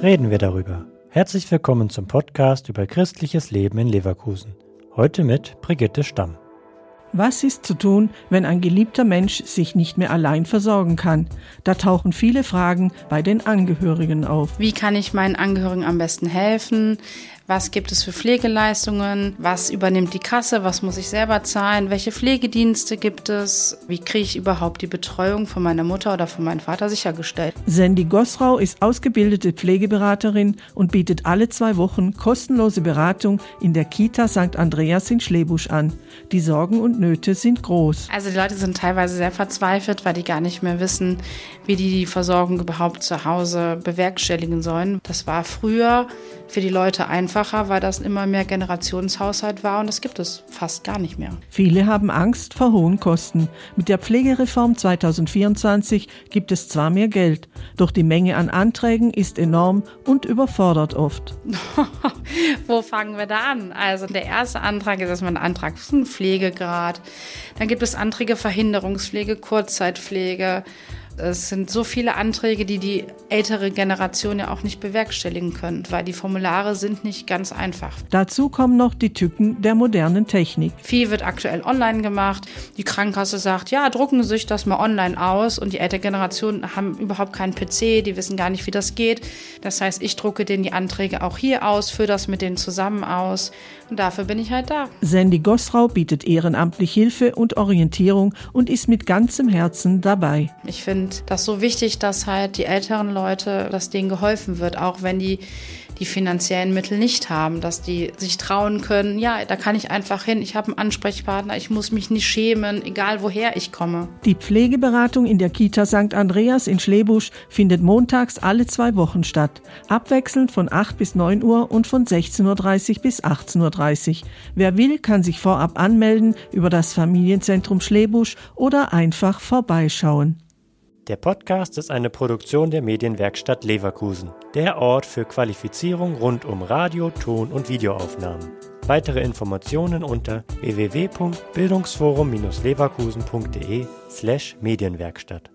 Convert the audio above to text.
reden wir darüber. Herzlich willkommen zum Podcast über christliches Leben in Leverkusen. Heute mit Brigitte Stamm. Was ist zu tun, wenn ein geliebter Mensch sich nicht mehr allein versorgen kann? Da tauchen viele Fragen bei den Angehörigen auf. Wie kann ich meinen Angehörigen am besten helfen? Was gibt es für Pflegeleistungen? Was übernimmt die Kasse? Was muss ich selber zahlen? Welche Pflegedienste gibt es? Wie kriege ich überhaupt die Betreuung von meiner Mutter oder von meinem Vater sichergestellt? Sandy Gosrau ist ausgebildete Pflegeberaterin und bietet alle 2 Wochen kostenlose Beratung in der Kita St. Andreas in Schlebusch an. Die Sorgen und Nöte sind groß. Also die Leute sind teilweise sehr verzweifelt, weil die gar nicht mehr wissen, wie die Versorgung überhaupt zu Hause bewerkstelligen sollen. Das war früher für die Leute einfacher, weil das immer mehr Generationshaushalt war und das gibt es fast gar nicht mehr. Viele haben Angst vor hohen Kosten. Mit der Pflegereform 2024 gibt es zwar mehr Geld, doch die Menge an Anträgen ist enorm und überfordert oft. Wo fangen wir da an? Also der erste Antrag ist erstmal ein Antrag für einen Pflegegrad. Dann gibt es Anträge Verhinderungspflege, Kurzzeitpflege. Es sind so viele Anträge, die ältere Generation ja auch nicht bewerkstelligen können, weil die Formulare sind nicht ganz einfach. Dazu kommen noch die Tücken der modernen Technik. Viel wird aktuell online gemacht. Die Krankenkasse sagt, ja, drucken Sie sich das mal online aus. Und die ältere Generation haben überhaupt keinen PC, die wissen gar nicht, wie das geht. Das heißt, ich drucke denen die Anträge auch hier aus, führe das mit denen zusammen aus. Und dafür bin ich halt da. Sandy Gosrau bietet ehrenamtlich Hilfe und Orientierung und ist mit ganzem Herzen dabei. Ich finde das so wichtig, dass halt die älteren Leute, dass denen geholfen wird, auch wenn die finanziellen Mittel nicht haben, dass die sich trauen können, ja, da kann ich einfach hin, ich habe einen Ansprechpartner, ich muss mich nicht schämen, egal woher ich komme. Die Pflegeberatung in der Kita St. Andreas in Schlebusch findet montags alle 2 Wochen statt, abwechselnd von 8 bis 9 Uhr und von 16.30 Uhr bis 18.30 Uhr. Wer will, kann sich vorab anmelden über das Familienzentrum Schlebusch oder einfach vorbeischauen. Der Podcast ist eine Produktion der Medienwerkstatt Leverkusen, der Ort für Qualifizierung rund um Radio-, Ton- und Videoaufnahmen. Weitere Informationen unter www.bildungsforum-leverkusen.de/Medienwerkstatt.